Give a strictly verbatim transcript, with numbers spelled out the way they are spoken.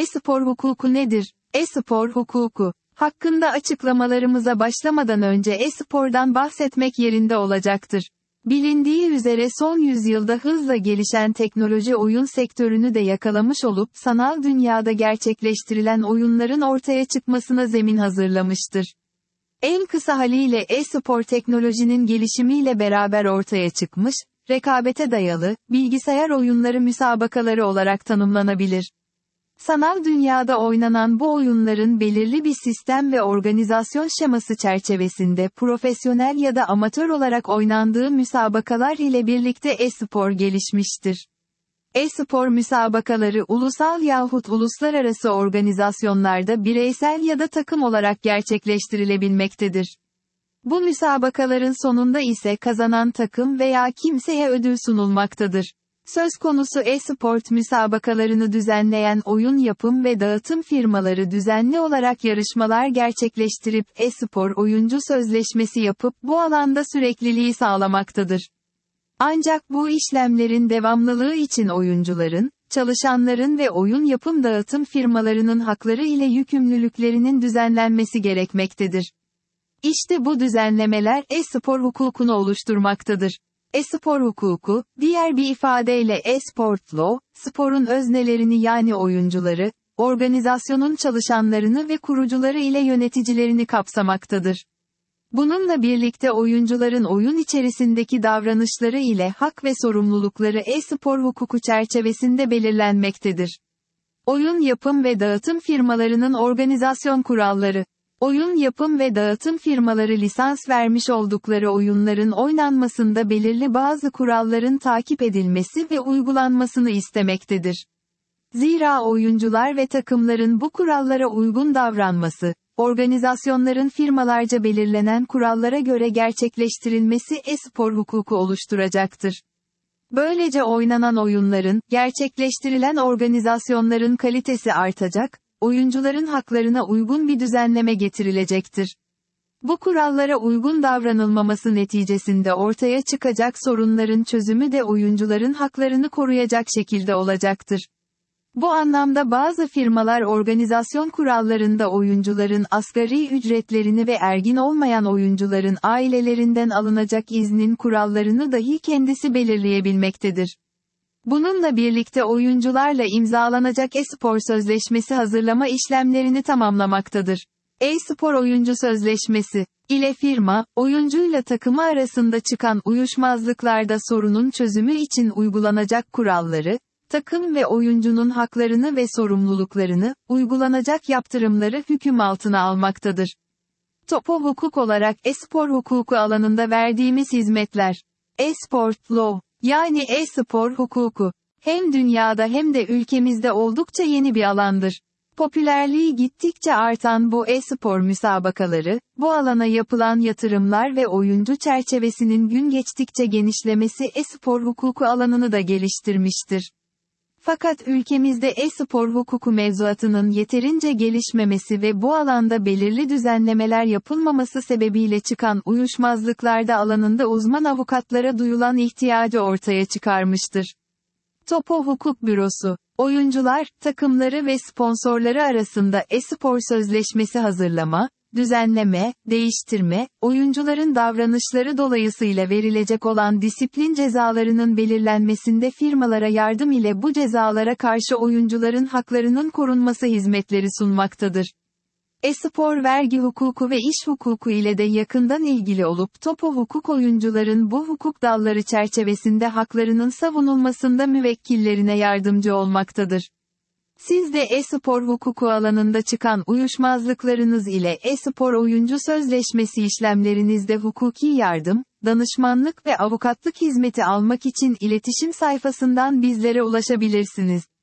E-spor hukuku nedir? E-spor hukuku hakkında açıklamalarımıza başlamadan önce e-spordan bahsetmek yerinde olacaktır. Bilindiği üzere son yüzyılda hızla gelişen teknoloji oyun sektörünü de yakalamış olup sanal dünyada gerçekleştirilen oyunların ortaya çıkmasına zemin hazırlamıştır. En kısa haliyle e-spor teknolojinin gelişimiyle beraber ortaya çıkmış, rekabete dayalı, bilgisayar oyunları müsabakaları olarak tanımlanabilir. Sanal dünyada oynanan bu oyunların belirli bir sistem ve organizasyon şeması çerçevesinde profesyonel ya da amatör olarak oynandığı müsabakalar ile birlikte e-spor gelişmiştir. E-spor müsabakaları ulusal yahut uluslararası organizasyonlarda bireysel ya da takım olarak gerçekleştirilebilmektedir. Bu müsabakaların sonunda ise kazanan takım veya kimseye ödül sunulmaktadır. Söz konusu e-sport müsabakalarını düzenleyen oyun yapım ve dağıtım firmaları düzenli olarak yarışmalar gerçekleştirip e-spor oyuncu sözleşmesi yapıp bu alanda sürekliliği sağlamaktadır. Ancak bu işlemlerin devamlılığı için oyuncuların, çalışanların ve oyun yapım dağıtım firmalarının hakları ile yükümlülüklerinin düzenlenmesi gerekmektedir. İşte bu düzenlemeler e-spor hukukunu oluşturmaktadır. E-spor hukuku, diğer bir ifadeyle e-sport law, sporun öznelerini yani oyuncuları, organizasyonun çalışanlarını ve kurucuları ile yöneticilerini kapsamaktadır. Bununla birlikte oyuncuların oyun içerisindeki davranışları ile hak ve sorumlulukları e-spor hukuku çerçevesinde belirlenmektedir. Oyun yapım ve dağıtım firmalarının organizasyon kuralları. Oyun yapım ve dağıtım firmaları lisans vermiş oldukları oyunların oynanmasında belirli bazı kuralların takip edilmesi ve uygulanmasını istemektedir. Zira oyuncular ve takımların bu kurallara uygun davranması, organizasyonların firmalarca belirlenen kurallara göre gerçekleştirilmesi e-spor hukuku oluşturacaktır. Böylece oynanan oyunların, gerçekleştirilen organizasyonların kalitesi artacak, oyuncuların haklarına uygun bir düzenleme getirilecektir. Bu kurallara uygun davranılmaması neticesinde ortaya çıkacak sorunların çözümü de oyuncuların haklarını koruyacak şekilde olacaktır. Bu anlamda bazı firmalar organizasyon kurallarında oyuncuların asgari ücretlerini ve ergin olmayan oyuncuların ailelerinden alınacak iznin kurallarını dahi kendisi belirleyebilmektedir. Bununla birlikte oyuncularla imzalanacak e-spor sözleşmesi hazırlama işlemlerini tamamlamaktadır. E-spor oyuncu sözleşmesi ile firma, oyuncuyla takımı arasında çıkan uyuşmazlıklarda sorunun çözümü için uygulanacak kuralları, takım ve oyuncunun haklarını ve sorumluluklarını, uygulanacak yaptırımları hüküm altına almaktadır. Topo hukuk olarak e-spor hukuku alanında verdiğimiz hizmetler. E-sport law, yani e-spor hukuku, hem dünyada hem de ülkemizde oldukça yeni bir alandır. Popülerliği gittikçe artan bu e-spor müsabakaları, bu alana yapılan yatırımlar ve oyuncu çerçevesinin gün geçtikçe genişlemesi e-spor hukuku alanını da geliştirmiştir. Fakat ülkemizde e-spor hukuku mevzuatının yeterince gelişmemesi ve bu alanda belirli düzenlemeler yapılmaması sebebiyle çıkan uyuşmazlıklarda alanında uzman avukatlara duyulan ihtiyacı ortaya çıkarmıştır. Topo Hukuk Bürosu, oyuncular, takımları ve sponsorları arasında e-spor sözleşmesi hazırlama, düzenleme, değiştirme, oyuncuların davranışları dolayısıyla verilecek olan disiplin cezalarının belirlenmesinde firmalara yardım ile bu cezalara karşı oyuncuların haklarının korunması hizmetleri sunmaktadır. E-spor vergi hukuku ve iş hukuku ile de yakından ilgili olup Topo Hukuk oyuncuların bu hukuk dalları çerçevesinde haklarının savunulmasında müvekkillerine yardımcı olmaktadır. Siz de e-spor hukuku alanında çıkan uyuşmazlıklarınız ile e-spor oyuncu sözleşmesi işlemlerinizde hukuki yardım, danışmanlık ve avukatlık hizmeti almak için iletişim sayfasından bizlere ulaşabilirsiniz.